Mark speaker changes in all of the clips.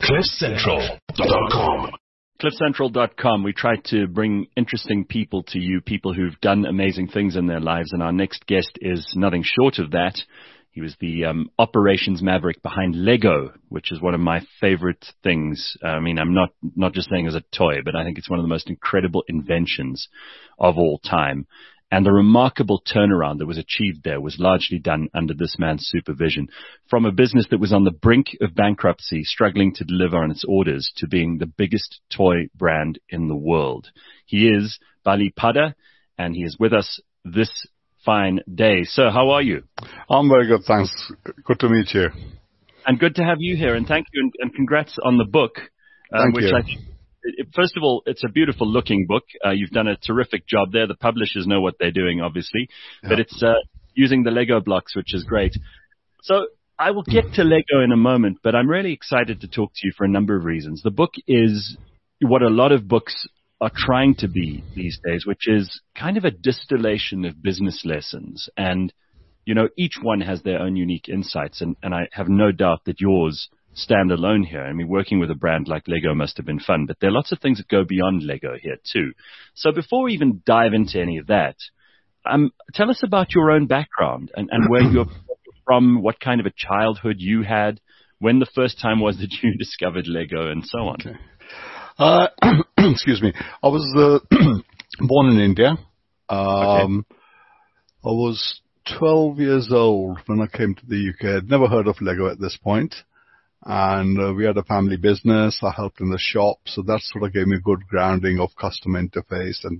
Speaker 1: CliffCentral.com.
Speaker 2: CliffCentral.com. We try to bring interesting people to you, people who've done amazing things in their lives, and our next guest is nothing short of that. He was the operations maverick behind Lego, which is one of my favorite things. I mean, I'm not just saying as a toy, but I think it's one of the most incredible inventions of all time. And the remarkable turnaround that was achieved there was largely done under this man's supervision. From a business that was on the brink of bankruptcy, struggling to deliver on its orders, to being the biggest toy brand in the world. He is Bali Pada, and he is with us this fine day. Sir, how are you?
Speaker 3: I'm very good, thanks. Good to meet you.
Speaker 2: And good to have you here, and thank you, and congrats on the book.
Speaker 3: Thank you.
Speaker 2: I think, first of all, it's a beautiful looking book. You've done a terrific job there. The publishers know what they're doing, obviously, but it's using the Lego blocks, which is great. So I will get to Lego in a moment, but I'm really excited to talk to you for a number of reasons. The book is what a lot of books are trying to be these days, which is kind of a distillation of business lessons. And, you know, each one has their own unique insights, and I have no doubt that yours stand alone here. I mean, working with a brand like Lego must have been fun, but there are lots of things that go beyond Lego here too. So before we even dive into any of that, tell us about your own background and where you're from, what kind of a childhood you had, when the first time was that you discovered Lego, and so on.
Speaker 3: Okay. Excuse me. I was born in India. I was 12 years old when I came to the UK. I'd never heard of Lego at this point. And we had a family business. I helped in the shop. So that sort of gave me a good grounding of customer interface and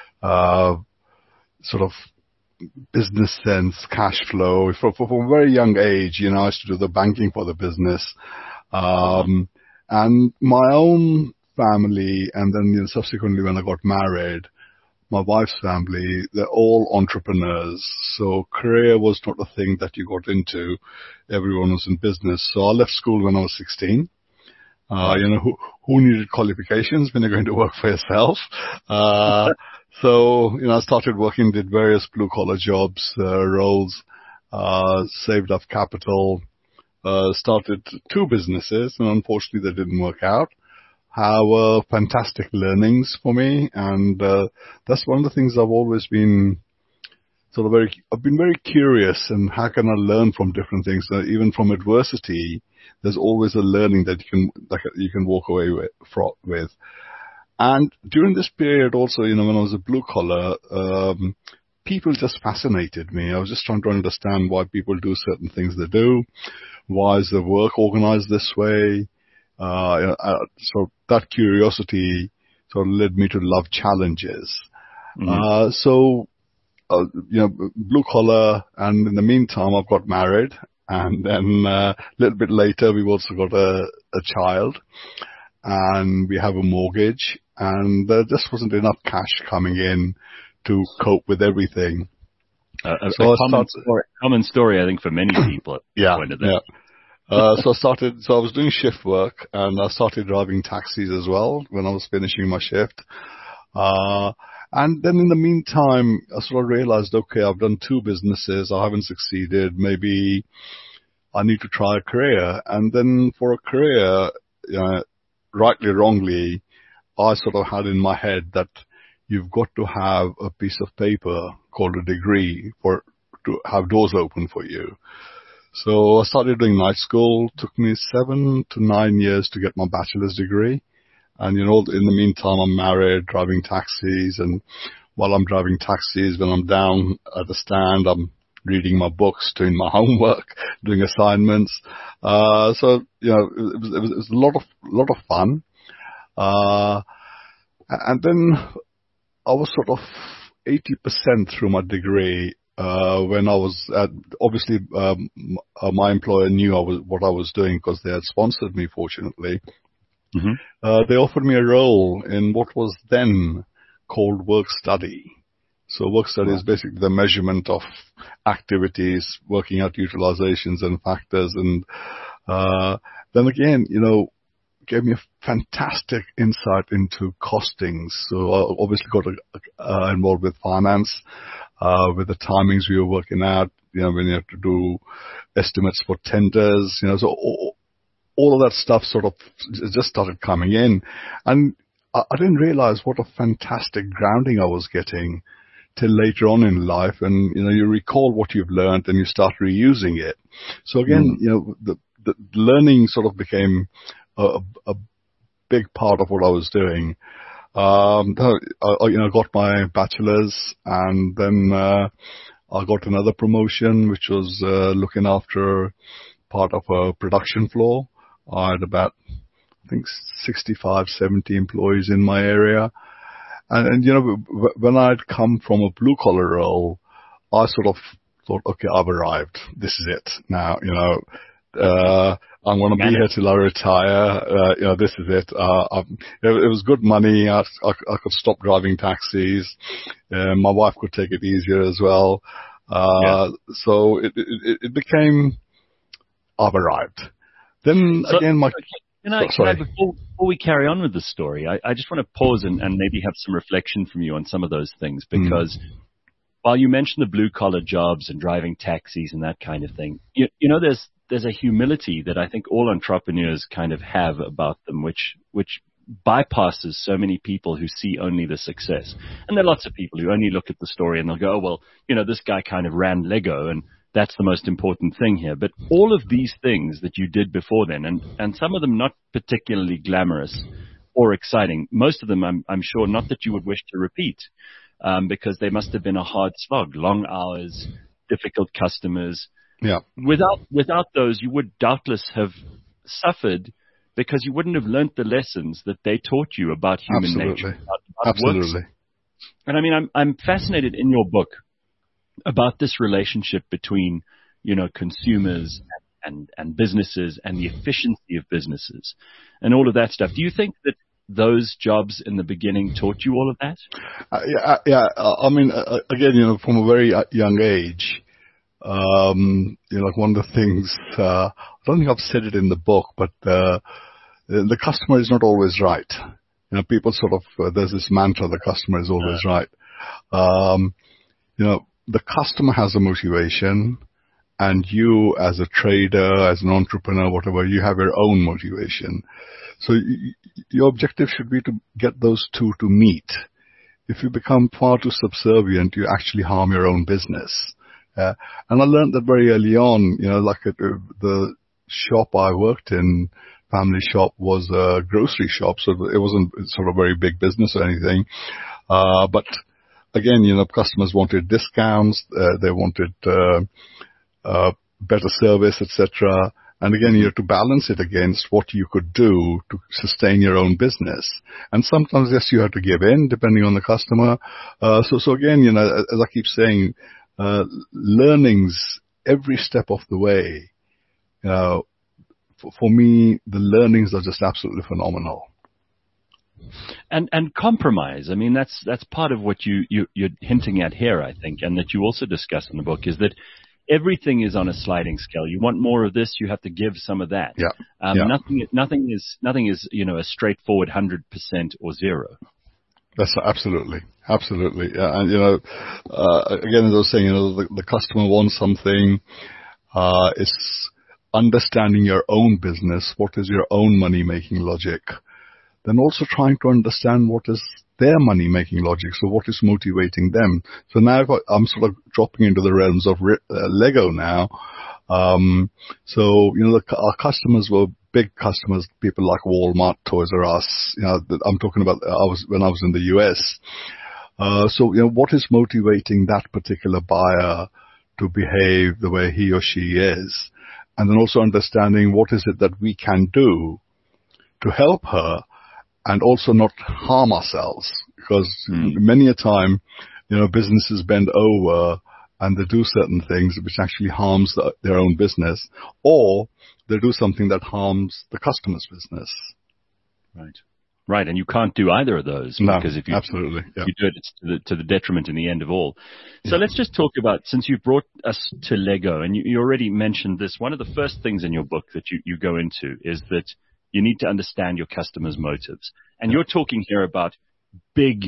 Speaker 3: sort of business sense, cash flow. From a very young age, you know, I used to do the banking for the business. And my own family, and then, you know, subsequently when I got married, my wife's family, they're all entrepreneurs. So career was not a thing that you got into. Everyone was in business. So I left school when I was 16. You know, who needed qualifications when you're going to work for yourself? So, you know, I started working, did various blue collar jobs, roles, saved up capital, started two businesses, and unfortunately they didn't work out. Were fantastic learnings for me, and that's one of the things I've always been I've been very curious, and how can I learn from different things? Even from adversity, there's always a learning that you can walk away with. And during this period also, you know, when I was a blue collar, people just fascinated me. I was just trying to understand why people do certain things they do. Why is the work organized this way? So that curiosity sort of led me to love challenges. Mm-hmm. You know, blue collar, and in the meantime, I've got married, and then a little bit later, we've also got a child, and we have a mortgage, and there just wasn't enough cash coming in to cope with everything.
Speaker 2: Common story, I think, for many people.
Speaker 3: Yeah. So I was doing shift work, and I started driving taxis as well when I was finishing my shift. And then in the meantime, I sort of realized, okay, I've done two businesses. I haven't succeeded. Maybe I need to try a career. And then for a career, rightly, wrongly, I sort of had in my head that you've got to have a piece of paper called a degree to have doors open for you. So I started doing night school. It took me 7 to 9 years to get my bachelor's degree. And, you know, in the meantime, I'm married, driving taxis. And while I'm driving taxis, when I'm down at the stand, I'm reading my books, doing my homework, doing assignments. So, you know, it was a lot of fun. And then I was sort of 80% through my degree. When I was obviously, my employer knew what I was doing because they had sponsored me, fortunately. Mm-hmm. They offered me a role in what was then called work study. So work study is basically the measurement of activities, working out utilizations and factors. And then again, you know, gave me a fantastic insight into costings. So I obviously got involved with finance, with the timings we were working out, you know, when you have to do estimates for tenders, you know, so all of that stuff sort of just started coming in. And I didn't realize what a fantastic grounding I was getting till later on in life. And, you recall what you've learned and you start reusing it. So again, the learning sort of became a big part of what I was doing. I got my bachelor's, and then I got another promotion, which was looking after part of a production floor. I had about, I think, 65, 70 employees in my area. And when I'd come from a blue-collar role, I sort of thought, okay, I've arrived. This is it now, I'm going to be here till I retire. This is it. It was good money. I could stop driving taxis. My wife could take it easier as well. So it became, I've arrived. Then again,
Speaker 2: before we carry on with the story, I just want to pause and maybe have some reflection from you on some of those things, because while you mentioned the blue collar jobs and driving taxis and that kind of thing, there's a humility that I think all entrepreneurs kind of have about them, which bypasses so many people who see only the success. And there are lots of people who only look at the story and they'll go, oh, well, this guy kind of ran Lego and that's the most important thing here. But all of these things that you did before then, and some of them not particularly glamorous or exciting, most of them I'm sure not that you would wish to repeat, because they must have been a hard slog, long hours, difficult customers.
Speaker 3: Yeah.
Speaker 2: Without those, you would doubtless have suffered, because you wouldn't have learnt the lessons that they taught you about human nature.
Speaker 3: Absolutely.
Speaker 2: And I mean, I'm fascinated in your book about this relationship between, consumers and businesses and the efficiency of businesses and all of that stuff. Do you think that those jobs in the beginning taught you all of that?
Speaker 3: Yeah. I mean, again, from a very young age, like one of the things, I don't think I've said it in the book, but the customer is not always right. People sort of, there's this mantra, the customer is always right. The customer has a motivation, and you as a trader, as an entrepreneur, whatever, you have your own motivation. So your objective should be to get those two to meet. If you become far too subservient, you actually harm your own business. And I learned that very early on, like the shop I worked in, family shop, was a grocery shop. So it wasn't sort of a very big business or anything. But again, customers wanted discounts, they wanted better service, etc. And again, you have to balance it against what you could do to sustain your own business. And sometimes, yes, you have to give in depending on the customer. So again, as I keep saying, learnings every step of the way. For me, the learnings are just absolutely phenomenal.
Speaker 2: And compromise. I mean, that's part of what you're hinting at here, I think, and that you also discuss in the book, is that everything is on a sliding scale. You want more of this, you have to give some of that. Nothing is a straightforward 100% or zero.
Speaker 3: That's absolutely. And again, as I was saying, the customer wants something. It's understanding your own business. What is your own money-making logic? Then also trying to understand what is their money-making logic. So what is motivating them? So now I'm sort of dropping into the realms of Lego now. So, our customers were big customers, people like Walmart, Toys R Us. I'm talking about when I was in the US. So, what is motivating that particular buyer to behave the way he or she is? And then also understanding what is it that we can do to help her, and also not harm ourselves, because many a time, businesses bend over and they do certain things which actually harms their own business, or they do something that harms the customer's business.
Speaker 2: Right. And you can't do either of those, because if you
Speaker 3: absolutely,
Speaker 2: you do it, it's to the detriment in the end of all. So let's just talk about, since you brought us to Lego, and you already mentioned this, one of the first things in your book that you go into is that you need to understand your customers' motives. And you're talking here about big,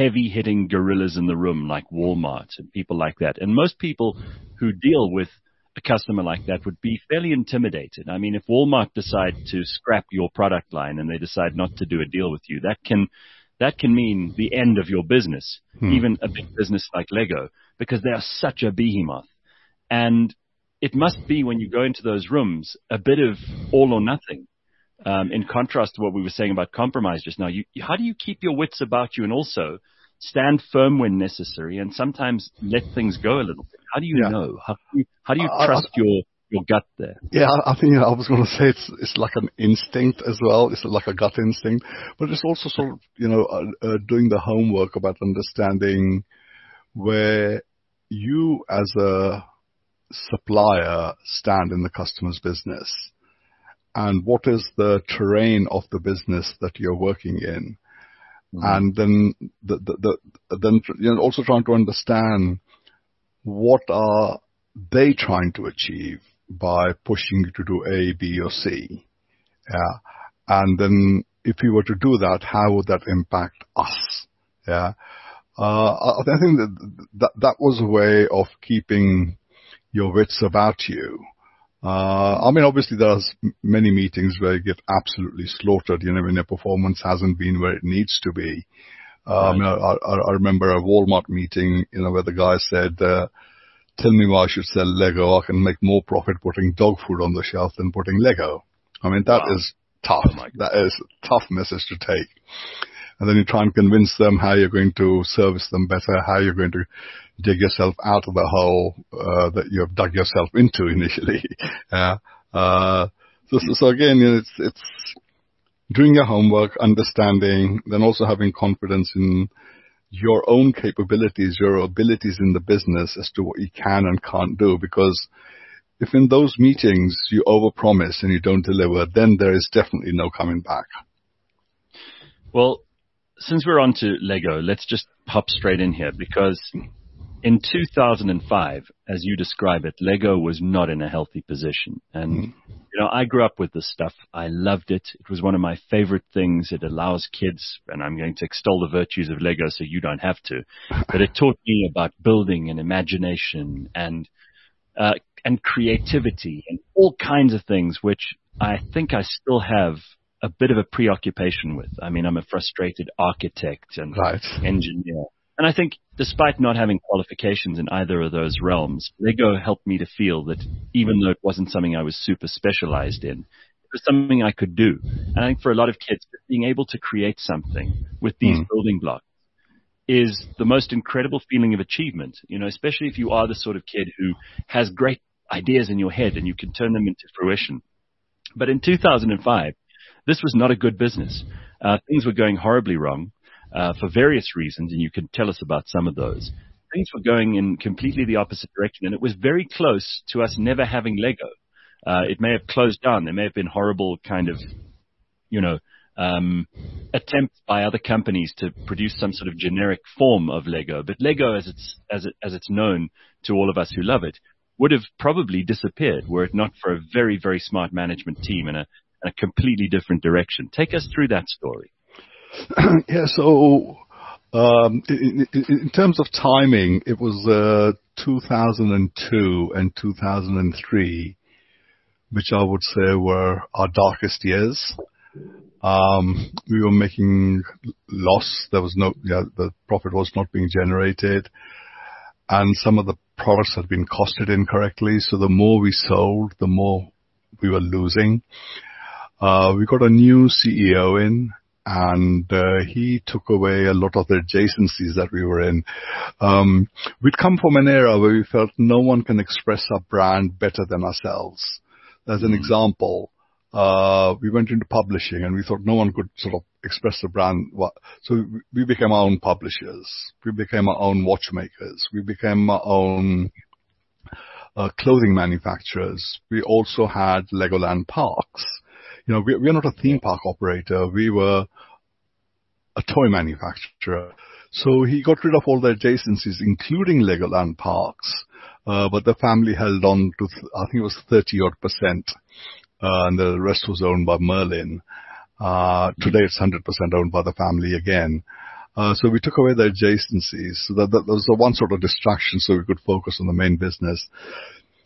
Speaker 2: heavy-hitting gorillas in the room like Walmart and people like that. And most people who deal with a customer like that would be fairly intimidated. I mean, if Walmart decide to scrap your product line and they decide not to do a deal with you, that can mean the end of your business, even a big business like Lego, because they are such a behemoth. And it must be, when you go into those rooms, a bit of all or nothing. In contrast to what we were saying about compromise just now, how do you keep your wits about you and also stand firm when necessary and sometimes let things go a little bit? How do you know? How do you trust your gut there?
Speaker 3: Yeah, I think I was going to say it's like an instinct as well. It's like a gut instinct, but it's also sort of, doing the homework about understanding where you as a supplier stand in the customer's business and what is the terrain of the business that you're working in. And then also trying to understand what are they trying to achieve by pushing you to do A, B, or C. Yeah. And then if you were to do that, how would that impact us? Yeah. I think that was a way of keeping your wits about you. I mean, obviously there are many meetings where you get absolutely slaughtered, when your performance hasn't been where it needs to be. Right. I remember a Walmart meeting, where the guy said, tell me why I should sell Lego. I can make more profit putting dog food on the shelf than putting Lego. I mean, that is tough. Oh, that is a tough message to take. And then you try and convince them how you're going to service them better, how you're going to dig yourself out of the hole that you have dug yourself into initially. So again, it's doing your homework, understanding, then also having confidence in your own capabilities, your abilities in the business as to what you can and can't do. Because if in those meetings you overpromise and you don't deliver, then there is definitely no coming back.
Speaker 2: Well, since we're on to Lego, let's just hop straight in here, because in 2005, as you describe it, Lego was not in a healthy position. And, I grew up with this stuff. I loved it. It was one of my favorite things. It allows kids, and I'm going to extol the virtues of Lego so you don't have to, but it taught me about building and imagination and creativity and all kinds of things, which I think I still have a bit of a preoccupation with. I mean, I'm a frustrated architect and engineer. And I think despite not having qualifications in either of those realms, Lego helped me to feel that even though it wasn't something I was super specialized in, it was something I could do. And I think for a lot of kids, being able to create something with these building blocks is the most incredible feeling of achievement, especially if you are the sort of kid who has great ideas in your head and you can turn them into fruition. But in 2005, this was not a good business. Things were going horribly wrong for various reasons, and you can tell us about some of those. Things were going in completely the opposite direction, and it was very close to us never having Lego. It may have closed down. There may have been horrible kind of, attempts by other companies to produce some sort of generic form of Lego. But Lego, as it's known to all of us who love it, would have probably disappeared were it not for a very, very smart management team and a completely different direction. Take us through that story.
Speaker 3: Yeah, so in terms of timing, it was 2002 and 2003, which I would say were our darkest years. We were making loss. There was the profit was not being generated, and some of the products had been costed incorrectly. So the more we sold, the more we were losing. We got a new CEO in, and he took away a lot of the adjacencies that we were in. We'd come from an era where we felt no one can express our brand better than ourselves. As an example, we went into publishing and we thought no one could sort of express the brand. So we became our own publishers. We became our own watchmakers. We became our own clothing manufacturers. We also had Legoland Parks. We're not a theme park operator. We were a toy manufacturer. So he got rid of all the adjacencies, including Legoland Parks. But the family held on to, I think it was 30-odd%. And the rest was owned by Merlin. Today it's 100% owned by the family again. So we took away the adjacencies. So that was the one sort of distraction so we could focus on the main business.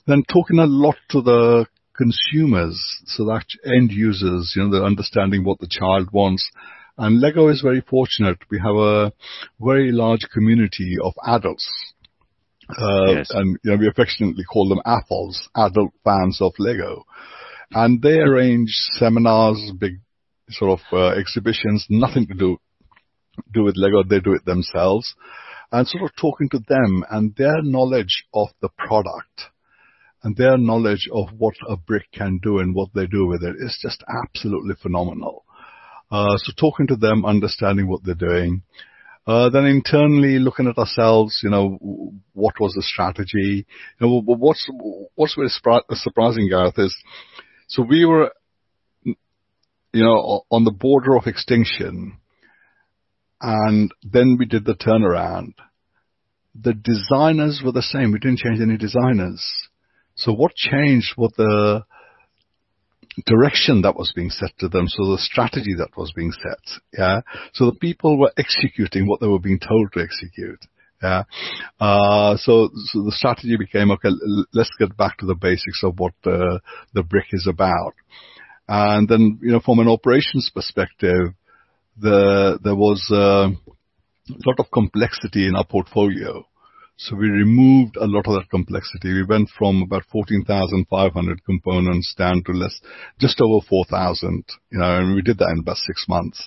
Speaker 3: Then talking a lot to the consumers, so that end users, they're understanding what the child wants. And Lego is very fortunate. We have a very large community of adults.
Speaker 2: Yes.
Speaker 3: And we affectionately call them AFOLs, adult fans of Lego. And they arrange seminars, big sort of exhibitions, nothing to do with Lego. They do it themselves. And sort of talking to them and their knowledge of the product and their knowledge of what a brick can do and what they do with it is just absolutely phenomenal. So talking to them, understanding what they're doing. Then internally looking at ourselves, what was the strategy? What's very surprising, Gareth, is so we were, on the border of extinction, and then we did the turnaround. The designers were the same. We didn't change any designers. So what changed was the direction that was being set to them, so the strategy that was being set. Yeah. So the people were executing what they were being told to execute. Yeah. So the strategy became, okay, let's get back to the basics of what the brick is about. And then, from an operations perspective, there was a lot of complexity in our portfolio. So we removed a lot of that complexity. We went from about 14,500 components down to just over 4,000, and we did that in about 6 months.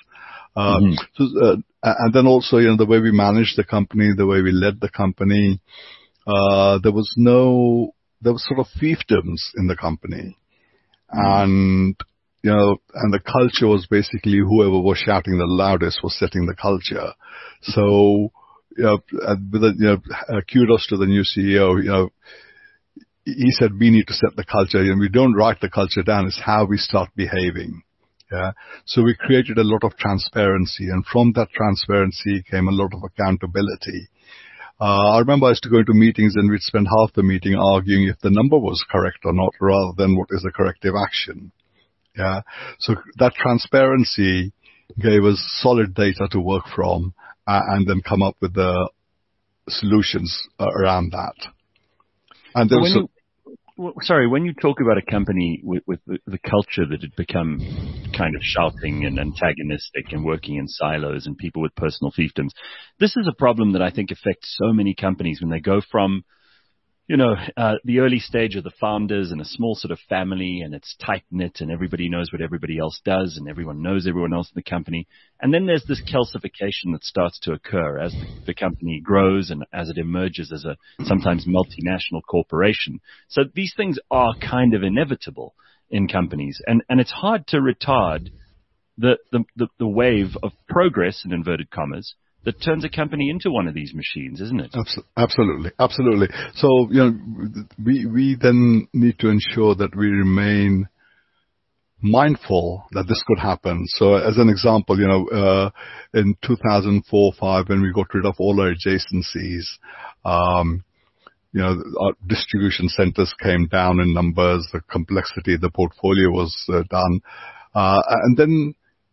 Speaker 3: And then also, the way we managed the company, the way we led the company, there was sort of fiefdoms in the company. And, and the culture was basically whoever was shouting the loudest was setting the culture. So, kudos to the new CEO. He said we need to set the culture, and we don't write the culture down. It's how we start behaving. Yeah. So we created a lot of transparency, and from that transparency came a lot of accountability. I remember I used to go into meetings and we'd spend half the meeting arguing if the number was correct or not, rather than what is the corrective action. Yeah. So that transparency gave us solid data to work from, and then come up with the solutions around that. And there
Speaker 2: when you talk about a company with the culture that had become kind of shouting and antagonistic and working in silos and people with personal fiefdoms, this is a problem that I think affects so many companies when they go from, the early stage of the founders and a small sort of family, and it's tight-knit and everybody knows what everybody else does and everyone knows everyone else in the company. And then there's this calcification that starts to occur as the company grows and as it emerges as a sometimes multinational corporation. So these things are kind of inevitable in companies, and it's hard to retard the wave of progress, in inverted commas, that turns a company into one of these machines, isn't it?
Speaker 3: Absolutely. So, we then need to ensure that we remain mindful that this could happen. So as an example, in 2004-05, when we got rid of all our adjacencies, our distribution centers came down in numbers, the complexity of the portfolio was done. And then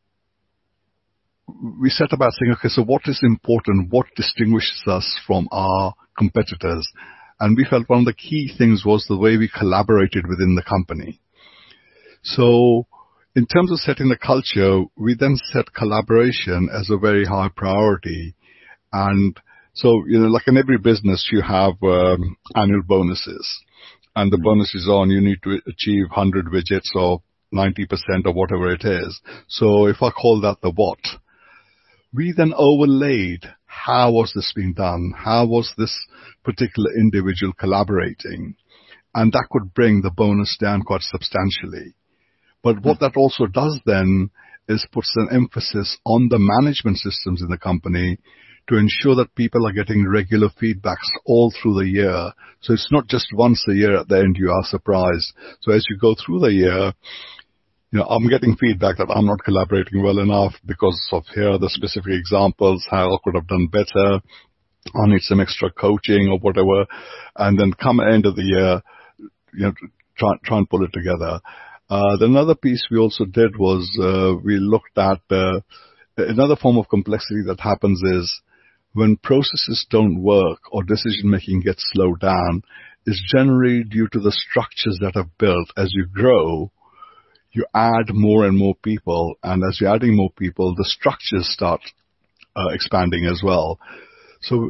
Speaker 3: we set about saying, okay, so what is important? What distinguishes us from our competitors? And we felt one of the key things was the way we collaborated within the company. So in terms of setting the culture, we then set collaboration as a very high priority. And so, like in every business, you have annual bonuses. And the bonus is on, you need to achieve 100 widgets or 90% or whatever it is. So if I call that the what, we then overlaid how was this being done? How was this particular individual collaborating? And that could bring the bonus down quite substantially. But what that also does then is puts an emphasis on the management systems in the company to ensure that people are getting regular feedbacks all through the year. So it's not just once a year at the end you are surprised. So as you go through the year, I'm getting feedback that I'm not collaborating well enough because of here are the specific examples, how I could have done better. I need some extra coaching or whatever. And then come end of the year, try and pull it together. The another piece we also did was we looked at another form of complexity that happens is when processes don't work or decision making gets slowed down, is generally due to the structures that are built. As you grow, you add more and more people, and as you're adding more people, the structures start expanding as well. So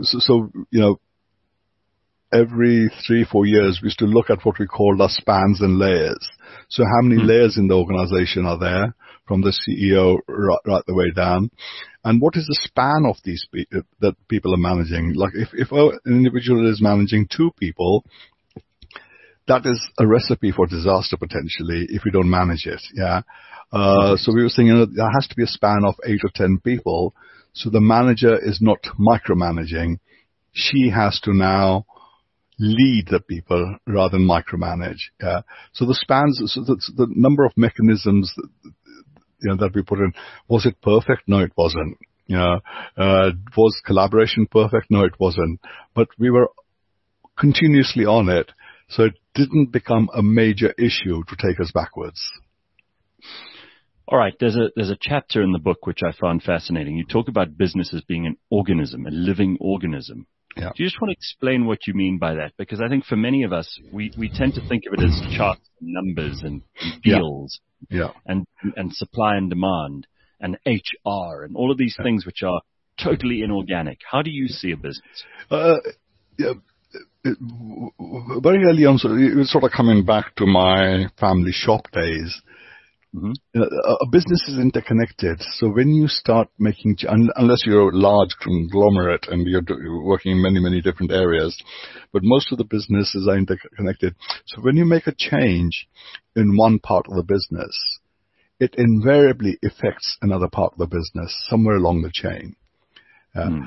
Speaker 3: every 3-4 years, we used to look at what we called our spans and layers. So how many layers in the organization are there, from the CEO right the way down? And what is the span of these that people are managing? Like if an individual is managing 2 people, that is a recipe for disaster potentially if we don't manage it. Yeah. So we were saying, there has to be a span of 8 or 10 people. So the manager is not micromanaging. She has to now lead the people rather than micromanage. Yeah. So the spans, so the number of mechanisms that we put in, was it perfect? No, it wasn't. Was collaboration perfect? No, it wasn't. But we were continuously on it, so it didn't become a major issue to take us backwards.
Speaker 2: All right, there's a chapter in the book which I found fascinating. You talk about business as being an organism, a living organism.
Speaker 3: Yeah.
Speaker 2: Do you just want to explain what you mean by that? Because I think for many of us, we tend to think of it as charts and numbers and deals and supply and demand and HR and all of these things which are totally inorganic. How do you see a business?
Speaker 3: Very early on, so it was sort of coming back to my family shop days. Mm-hmm. A business is interconnected. So when you start making, unless you're a large conglomerate and you're working in many, many different areas, but most of the businesses are interconnected. So when you make a change in one part of the business, it invariably affects another part of the business somewhere along the chain. And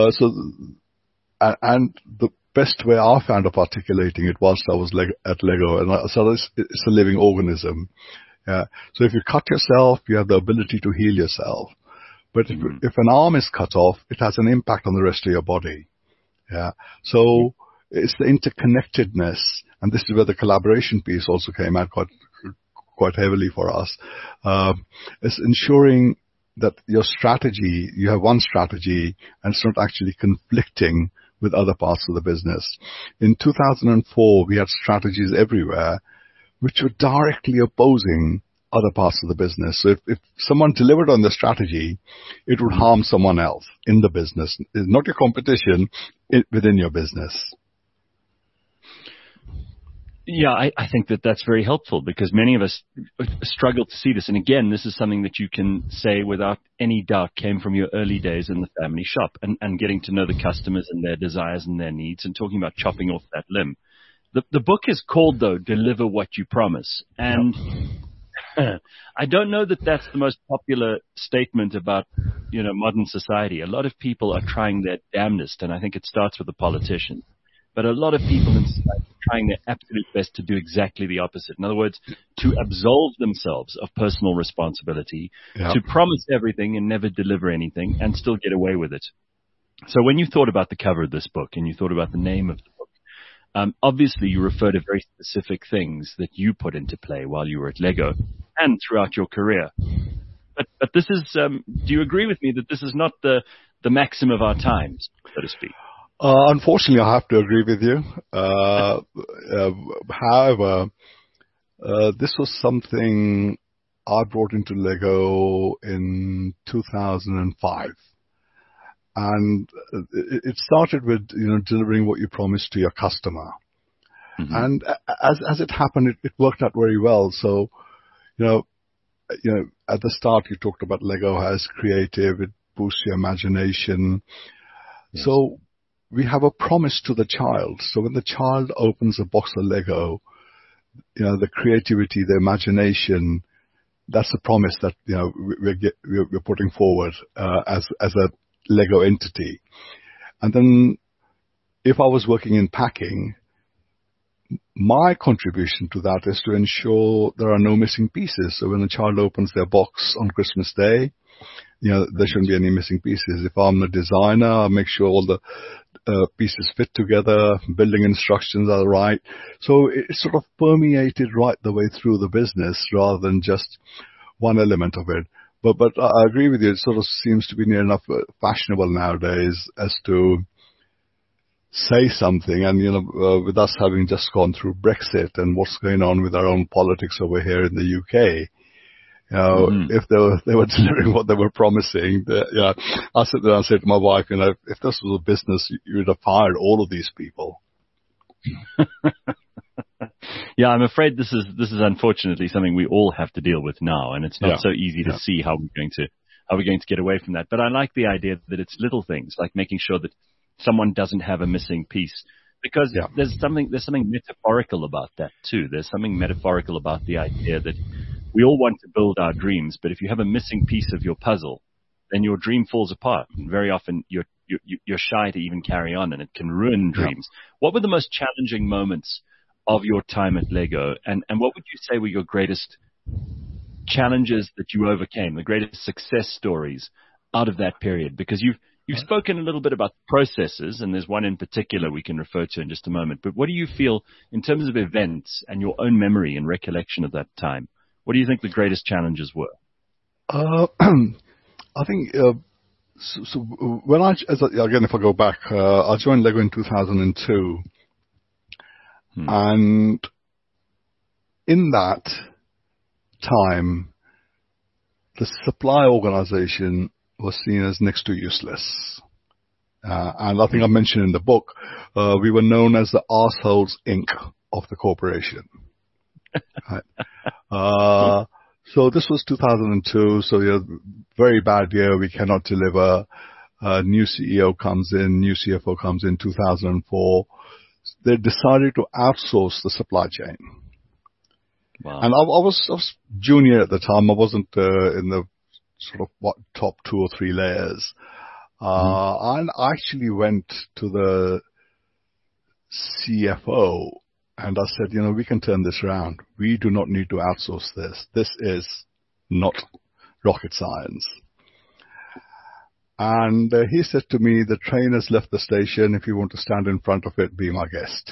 Speaker 3: the best way I found of articulating it whilst I was at Lego, and so it's a living organism. Yeah. So if you cut yourself, you have the ability to heal yourself. But if an arm is cut off, it has an impact on the rest of your body. Yeah. So it's the interconnectedness, and this is where the collaboration piece also came out quite heavily for us. It's ensuring that your strategy, you have one strategy, and it's not actually conflicting with other parts of the business. In 2004, we had strategies everywhere which were directly opposing other parts of the business. So if someone delivered on the strategy, it would harm someone else in the business. It's not your competition within your business.
Speaker 2: Yeah, I think that's very helpful because many of us struggle to see this. And again, this is something that you can say without any doubt came from your early days in the family shop and getting to know the customers and their desires and their needs and talking about chopping off that limb. The book is called, though, Deliver What You Promise. And I don't know that that's the most popular statement about, modern society. A lot of people are trying their damnedest, and I think it starts with the politician. But a lot of people in society are trying their absolute best to do exactly the opposite. In other words, to absolve themselves of personal responsibility, to promise everything and never deliver anything and still get away with it. So when you thought about the cover of this book and you thought about the name of the book, obviously, you refer to very specific things that you put into play while you were at Lego and throughout your career. But this is, do you agree with me that this is not the maxim of our times, so to speak?
Speaker 3: Unfortunately, I have to agree with you. However, this was something I brought into Lego in 2005. And it started with, delivering what you promised to your customer. Mm-hmm. And as it happened, it worked out very well. So, at the start, you talked about Lego as creative. It boosts your imagination. Yes. So we have a promise to the child. So when the child opens a box of Lego, the creativity, the imagination, that's a promise that, we're putting forward, as a Lego entity. And then if I was working in packing, my contribution to that is to ensure there are no missing pieces. So when a child opens their box on Christmas Day, there shouldn't be any missing pieces. If I'm a designer, I'll make sure all the pieces fit together, building instructions are right. So it's sort of permeated right the way through the business rather than just one element of it. But I agree with you. It sort of seems to be near enough fashionable nowadays as to say something. And, with us having just gone through Brexit and what's going on with our own politics over here in the UK, if they were delivering what they were promising, I sit there and say to my wife, if this was a business, you would have fired all of these people.
Speaker 2: Yeah, I'm afraid this is unfortunately something we all have to deal with now, and it's not so easy to see how we're going to get away from that. But I like the idea that it's little things like making sure that someone doesn't have a missing piece, because there's something metaphorical about that too. There's something metaphorical about the idea that we all want to build our dreams, but if you have a missing piece of your puzzle, then your dream falls apart, and very often you're shy to even carry on, and it can ruin dreams. What were the most challenging moments of your time at Lego, and what would you say were your greatest challenges that you overcame, the greatest success stories out of that period? Because you've spoken a little bit about processes, and there's one in particular we can refer to in just a moment. But what do you feel in terms of events and your own memory and recollection of that time? What do you think the greatest challenges were?
Speaker 3: I think so when again, if I go back, I joined Lego in 2002. And in that time, the supply organization was seen as next to useless. And I think I mentioned in the book, we were known as the Arseholes Inc. of the corporation. Right. So this was 2002, so very bad year, we cannot deliver. New CEO comes in, new CFO comes in 2004. They decided to outsource the supply chain.
Speaker 2: Wow.
Speaker 3: And I was junior at the time. I wasn't in the sort of top 2 or 3 layers. And I actually went to the CFO and I said, we can turn this around. We do not need to outsource this. This is not rocket science. And he said to me, the train has left the station. If you want to stand in front of it, be my guest.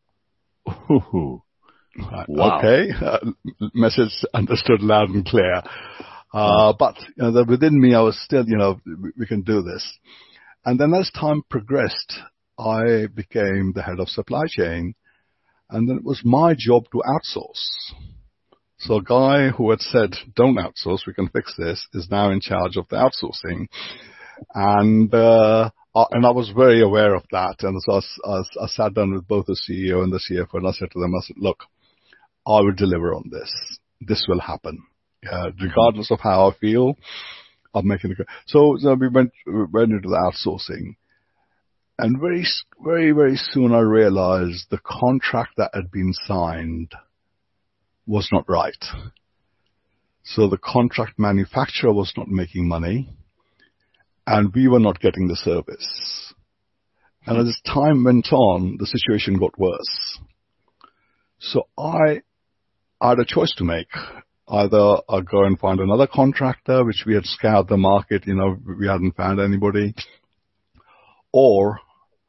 Speaker 2: Wow.
Speaker 3: Okay. Message understood loud and clear. But within me, I was still, we can do this. And then as time progressed, I became the head of supply chain. And then it was my job to outsource. So a guy who had said, don't outsource, we can fix this, is now in charge of the outsourcing. And I was very aware of that. And so I sat down with both the CEO and the CFO, and I said to them, look, I will deliver on this. This will happen. Regardless of how I feel, I'm making it. So we went into the outsourcing. And very, very, very soon I realized the contract that had been signed was not right. So the contract manufacturer was not making money, and we were not getting the service. And as time went on, the situation got worse. So I had a choice to make. Either I'd go and find another contractor, which we had scoured the market, we hadn't found anybody, or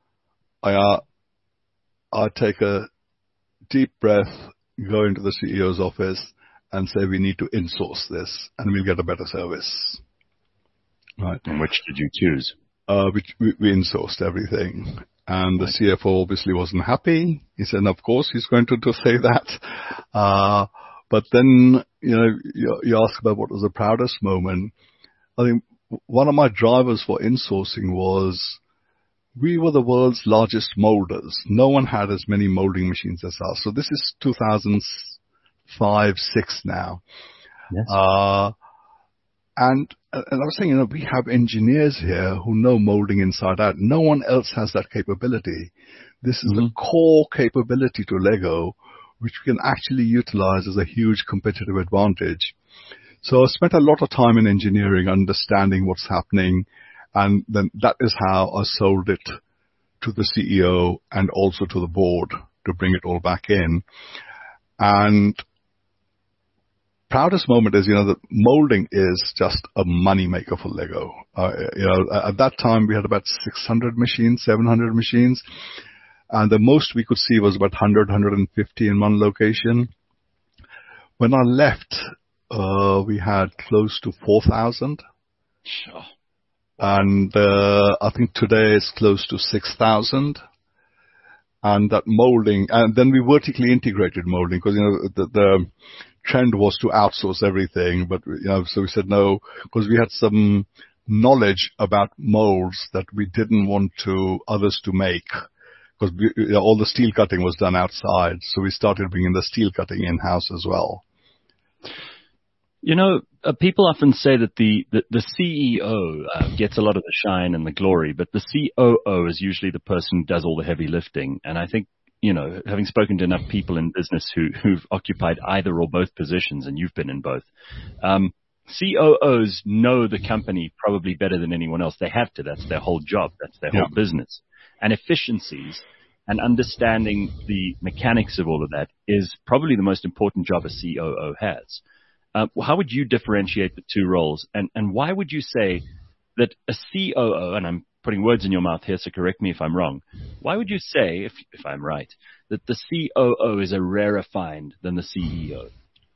Speaker 3: I'd take a deep breath, go into the CEO's office and say, we need to insource this and we'll get a better service. Right.
Speaker 2: And which did you choose?
Speaker 3: We insourced everything. And the CFO obviously wasn't happy. He said, of course, he's going to say that. But then, you ask about what was the proudest moment. I think one of my drivers for insourcing was we were the world's largest molders. No one had as many molding machines as us. So this is 2005, 6 now.
Speaker 2: Yes.
Speaker 3: And I was saying, we have engineers here who know molding inside out. No one else has that capability. This is the core capability to Lego, which we can actually utilize as a huge competitive advantage. So I spent a lot of time in engineering, understanding what's happening. And then that is how I sold it to the CEO and also to the board to bring it all back in. And proudest moment is, that molding is just a money maker for Lego. At that time we had about 600 machines, 700 machines. And the most we could see was about 100, 150 in one location. When I left, we had close to 4,000.
Speaker 2: Sure.
Speaker 3: And I think today it's close to 6,000. and that molding, and then we vertically integrated molding because, the trend was to outsource everything, but, so we said no, because we had some knowledge about molds that we didn't want others to make, because all the steel cutting was done outside. So we started bringing the steel cutting in-house as well.
Speaker 2: People often say that the CEO gets a lot of the shine and the glory, but the COO is usually the person who does all the heavy lifting. And I think, having spoken to enough people in business who've occupied either or both positions, and you've been in both, COOs know the company probably better than anyone else. They have to. That's their whole job. That's their whole business. And efficiencies and understanding the mechanics of all of that is probably the most important job a COO has. How would you differentiate the two roles? And why would you say that a COO, and I'm putting words in your mouth here, so correct me if I'm wrong, why would you say, if I'm right, that the COO is a rarer find than the CEO?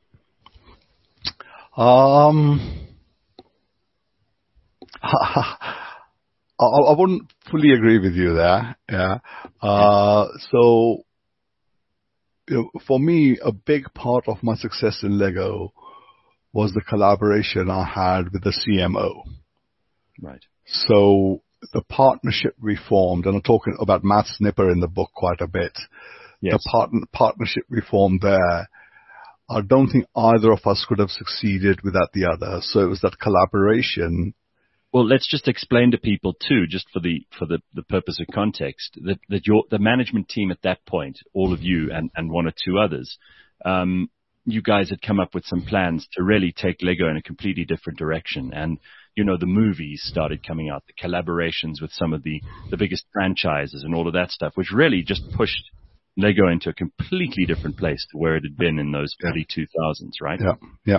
Speaker 3: I wouldn't fully agree with you there. Yeah. So, for me, a big part of my success in Lego was the collaboration I had with the CMO.
Speaker 2: Right.
Speaker 3: So the partnership we formed, and I'm talking about Matt Snipper in the book quite a bit.
Speaker 2: Yes.
Speaker 3: The partnership we formed there, I don't think either of us could have succeeded without the other. So it was that collaboration.
Speaker 2: Well, let's just explain to people too, just for the purpose of context, that the management team at that point, all of you and one or two others, you guys had come up with some plans to really take Lego in a completely different direction. And, the movies started coming out, the collaborations with some of the biggest franchises and all of that stuff, which really just pushed Lego into a completely different place to where it had been in those early 2000s, right?
Speaker 3: Yeah.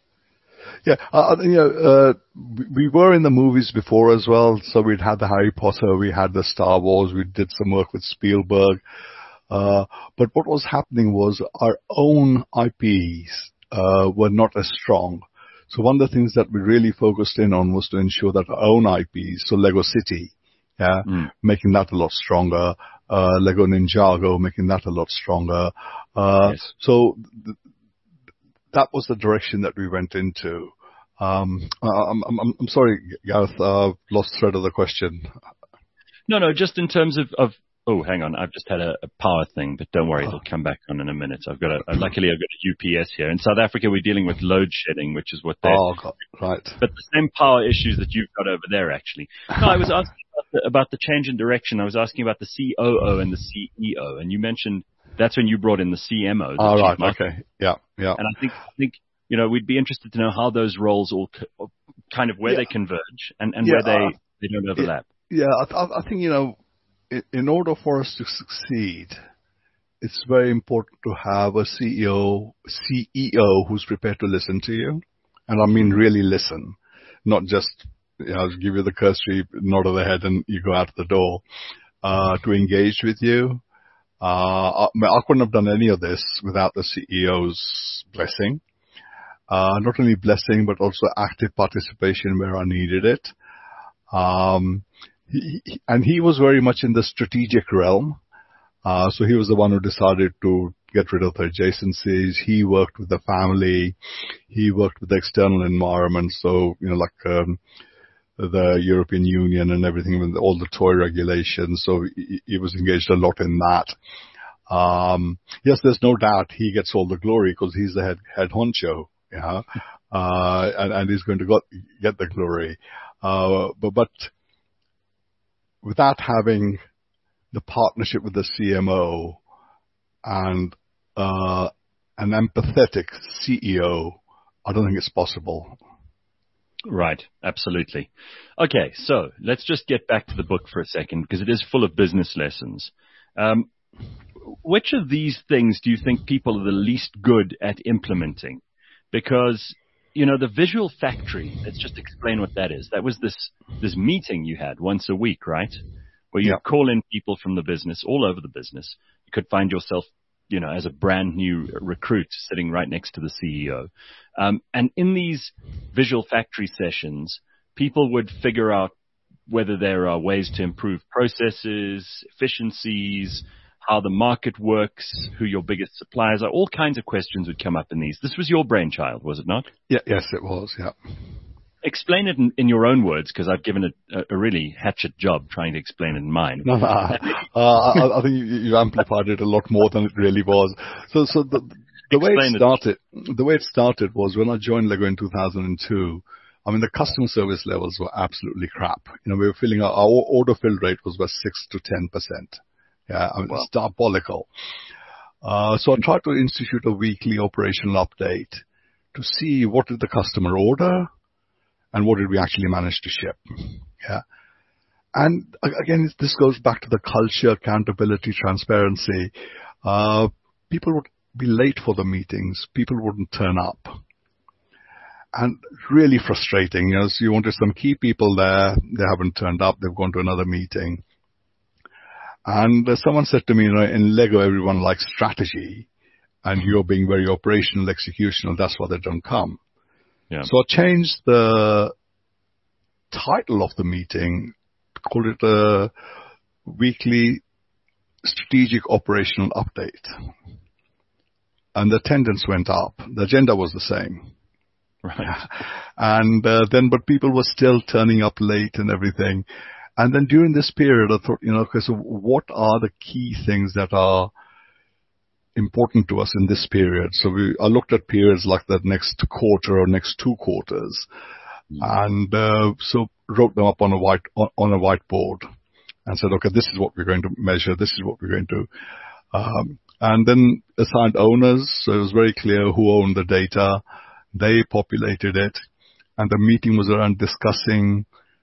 Speaker 3: We were in the movies before as well. So we'd had the Harry Potter, we had the Star Wars, we did some work with Spielberg. But what was happening was our own IPs were not as strong. So one of the things that we really focused in on was to ensure that our own IPs, so Lego City, making that a lot stronger, Lego Ninjago, making that a lot stronger.
Speaker 2: Yes.
Speaker 3: So that was the direction that we went into. I'm sorry, Gareth, I've lost thread of the question.
Speaker 2: No, just in terms of oh, hang on. I've just had a power thing, but don't worry. It'll come back on in a minute. Luckily I've got a UPS here. In South Africa, we're dealing with load shedding, which is what they're...
Speaker 3: right.
Speaker 2: But the same power issues that you've got over there, actually. No, I was asking about the change in direction. I was asking about the COO and the CEO, and you mentioned that's when you brought in the CMO.
Speaker 3: Right. Okay. Yeah.
Speaker 2: And I think, we'd be interested to know how those roles all kind of where they converge and where they don't overlap.
Speaker 3: I think, in order for us to succeed, it's very important to have a CEO who's prepared to listen to you. And I mean really listen, not just, give you the cursory nod of the head and you go out the door, to engage with you. I couldn't have done any of this without the CEO's blessing. Not only blessing, but also active participation where I needed it. He was very much in the strategic realm. So he was the one who decided to get rid of the adjacencies. He worked with the family. He worked with the external environment. So, the European Union and everything, with all the toy regulations. So he was engaged a lot in that. Yes, there's no doubt he gets all the glory because he's the head honcho, and he's going to get the glory. But without having the partnership with the CMO and an empathetic CEO, I don't think it's possible.
Speaker 2: Right, absolutely. Okay, so let's just get back to the book for a second because it is full of business lessons. Which of these things do you think people are the least good at implementing? Because, the visual factory, let's just explain what that is. That was this meeting you had once a week, right? Where you call in people from the business, all over the business. You could find yourself, as a brand new recruit sitting right next to the CEO. And in these visual factory sessions, people would figure out whether there are ways to improve processes, efficiencies, how the market works, who your biggest suppliers are. All kinds of questions would come up in these. This was your brainchild, was it not?
Speaker 3: Yeah, yes, it was. Yeah.
Speaker 2: Explain it in your own words, because I've given it a really hatchet job trying to explain it in mine.
Speaker 3: No, I think you amplified it a lot more than it really was. So the way it started was when I joined Lego in 2002. I mean, the customer service levels were absolutely crap. We were filling our order fill rate was about 6 to 10%. Yeah, I mean, It's diabolical. So I tried to institute a weekly operational update to see what did the customer order and what did we actually manage to ship. Yeah. And again, this goes back to the culture, accountability, transparency. People would be late for the meetings. People wouldn't turn up. And really frustrating. So you wanted some key people there. They haven't turned up. They've gone to another meeting. And someone said to me, in Lego, everyone likes strategy, and you're being very operational, executional. That's why they don't come.
Speaker 2: Yeah.
Speaker 3: So I changed the title of the meeting, called it a weekly strategic operational update. And the attendance went up. The agenda was the same.
Speaker 2: Right.
Speaker 3: And but people were still turning up late and everything. And then during this period, I thought, okay, so what are the key things that are important to us in this period? So I looked at periods like the next quarter or next 2 quarters, and so wrote them up on a whiteboard and said, okay, this is what we're going to measure. This is what we're going to, and then assigned owners. So it was very clear who owned the data. They populated it, and the meeting was around discussing,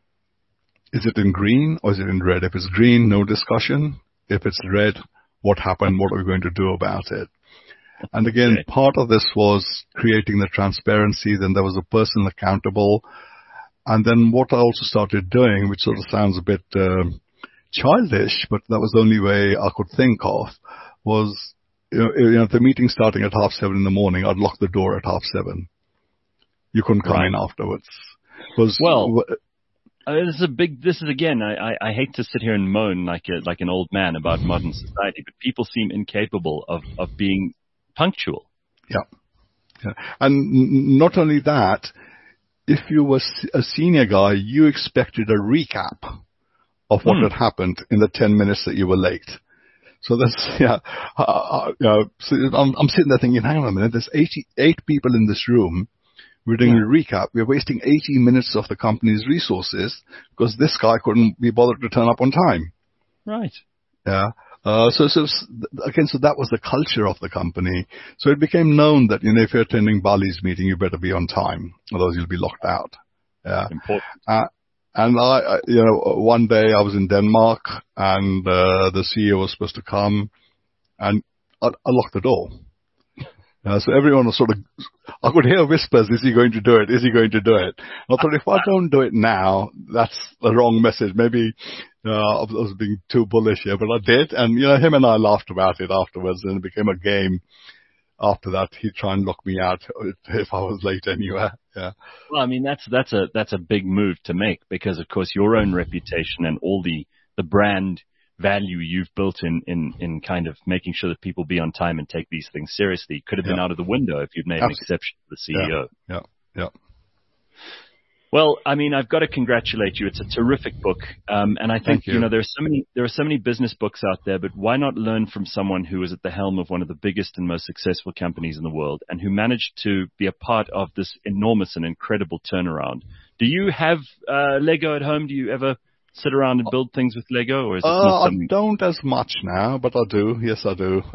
Speaker 3: is it in green or is it in red? If it's green, no discussion. If it's red, what happened? What are we going to do about it? And again, part of this was creating the transparency. Then there was a person accountable. And then what I also started doing, which sort of sounds a bit childish, but that was the only way I could think of, was, if the meeting starting at 7:30 in the morning, I'd lock the door at 7:30. You couldn't come in afterwards.
Speaker 2: This is again, I hate to sit here and moan like an old man about modern society, but people seem incapable of being punctual.
Speaker 3: Yeah. And not only that, if you were a senior guy, you expected a recap of what had happened in the 10 minutes that you were late. So that's, so I'm sitting there thinking, hang on a minute, there's 88 people in this room. We're doing a recap. We're wasting 80 minutes of the company's resources because this guy couldn't be bothered to turn up on time.
Speaker 2: Right.
Speaker 3: Yeah. So that was the culture of the company. So it became known that, if you're attending Bali's meeting, you better be on time, otherwise you'll be locked out. Yeah.
Speaker 2: Important.
Speaker 3: And one day I was in Denmark and the CEO was supposed to come, and I locked the door. So everyone was I could hear whispers, is he going to do it? Is he going to do it? And I thought, if I don't do it now, that's the wrong message. Maybe I was being too bullish here, but I did. And, him and I laughed about it afterwards, and it became a game. After that, he'd try and lock me out if I was late anywhere. Yeah.
Speaker 2: Well, I mean, that's a big move to make, because, of course, your own reputation and all the brand value you've built in kind of making sure that people be on time and take these things seriously could have been out of the window if you'd made an exception to the CEO.
Speaker 3: Yeah.
Speaker 2: Well, I mean, I've got to congratulate you. It's a terrific book, and I think there are so many business books out there, but why not learn from someone who is at the helm of one of the biggest and most successful companies in the world, and who managed to be a part of this enormous and incredible turnaround? Do you have Lego at home? Do you ever sit around and build things with Lego, or is it not something?
Speaker 3: I don't as much now, but I do. Yes, I do.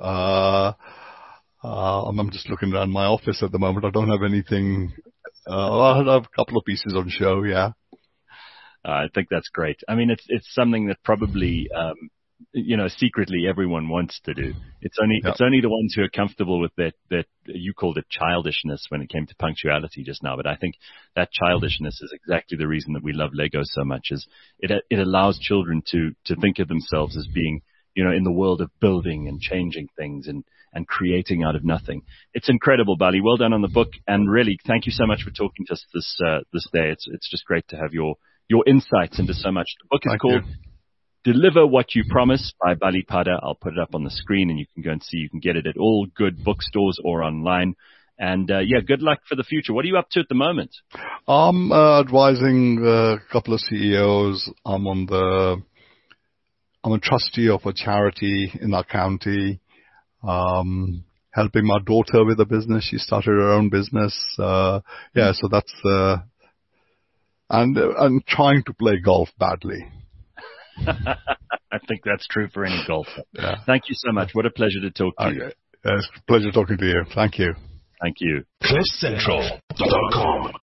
Speaker 3: I'm just looking around my office at the moment. I don't have anything. I have a couple of pieces on show. Yeah.
Speaker 2: I think that's great. I mean, it's something that probably, secretly everyone wants to do. It's only the ones who are comfortable with that you called it childishness when it came to punctuality just now. But I think that childishness is exactly the reason that we love Lego so much. Is it allows children to think of themselves as being, in the world of building and changing things and creating out of nothing. It's incredible, Bali. Well done on the book, and really thank you so much for talking to us this day. It's just great to have your insights into so much. The book is called Deliver What You Promise by Balipada. I'll put it up on the screen and you can go and see. You can get it at all good bookstores or online. And good luck for the future. What are you up to at the moment?
Speaker 3: I'm advising a couple of CEOs. I'm a trustee of a charity in our county. Helping my daughter with a business. She started her own business. So that's, and trying to play golf badly.
Speaker 2: I think that's true for any golfer.
Speaker 3: Yeah.
Speaker 2: Thank you so much. What a pleasure to talk to you.
Speaker 3: It's a pleasure talking to you. Thank you.
Speaker 2: Thank you.
Speaker 1: CliffCentral.com